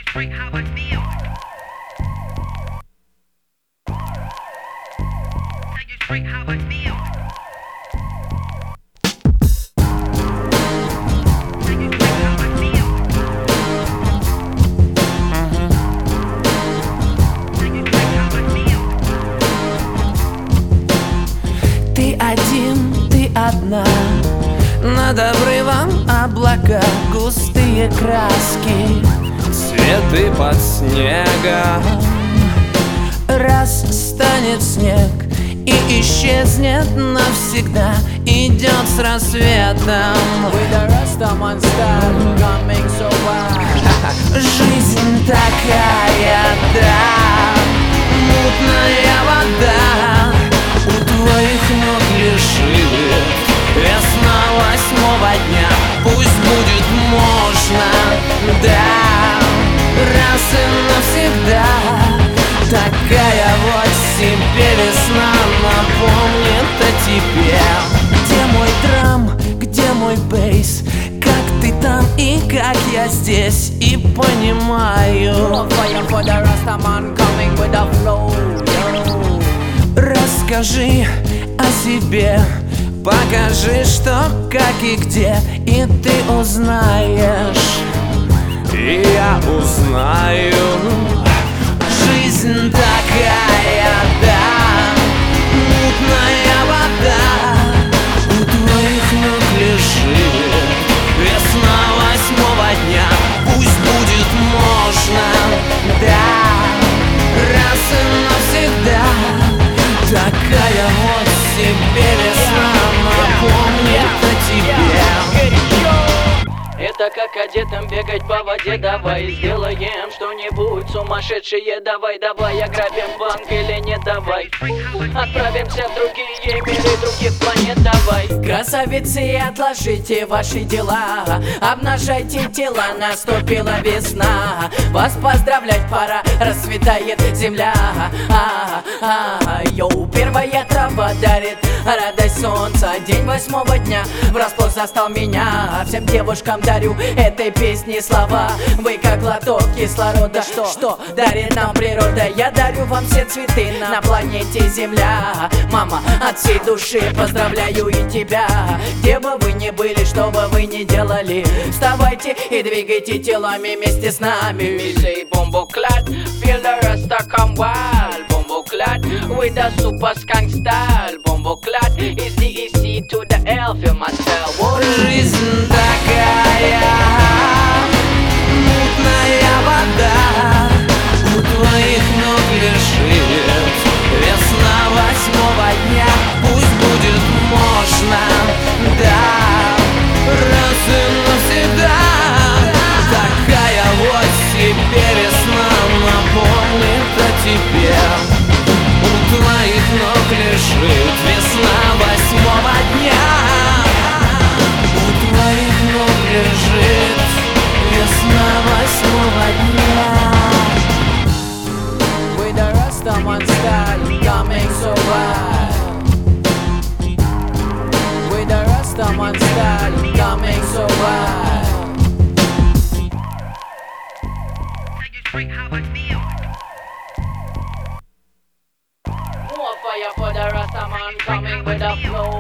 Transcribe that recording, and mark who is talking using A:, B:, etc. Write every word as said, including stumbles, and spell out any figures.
A: straight how I feel. Tell you straight how I feel. Tell you straight how I feel. Tell you straight how I feel.
B: Ты один, ты одна. Над обрывом облака, густые краски, цветы под снегом. Раз станет снег и исчезнет навсегда, идет с рассветом. Жизнь такая, да, мутная вода у твоих ног лежит. Весна восьмого дня, пусть будет можно, да, раз и навсегда. Такая вот себе весна напомнит о тебе. Где мой драм, где мой бейс? Как ты там и как я здесь? И понимаю, расскажи о себе. Покажи, что, как и где, и ты узнаешь, и я узнаю. Жизнь такая, да, мутная вода у твоих ног лежит. Весна восьмого дня, пусть будет можно, да, раз и навсегда. Такая вот себе весна напомнит о тебе.
C: Это как одетым бегать по воде. Давай сделаем что-нибудь сумасшедшее. Давай, давай, ограбим банк или не давай. Отправимся в другие миры других планет. Давай. Красавицы, отложите ваши дела, обнажайте тела, наступила весна. Вас поздравлять пора, расцветает земля. а, а, Йоу, первая трава дарит радость солнца. День восьмого дня врасплох застал меня. Всем девушкам дарю этой песни слова. Вы как глоток кислорода, что, что дарит нам природа. Я дарю вам все цветы на планете Земля. Мама, от всей души поздравляю и тебя. Где бы вы ни были, что бы вы ни делали, вставайте и двигайте телами вместе с нами. We say Bomboclat, feel the rasta come wild. Bomboclat with a super skunk style. Bomboclat is the E C to the L, feel my style. Whoa.
B: Жизнь такая, мутная вода у твоих ног лежит. Весна восьмого дня, пусть будет можно, да, раз и навсегда. Такая вот себе весна напомнит о тебе. У твоих ног лежит весна восьмого дня. У твоих ног лежит весна восьмого дня.
C: With the Rastaman style, coming so wild. With the Rastaman style, coming so wild.
A: Tell you straight how I feel.
C: More fire for the Rastaman, coming with a flow.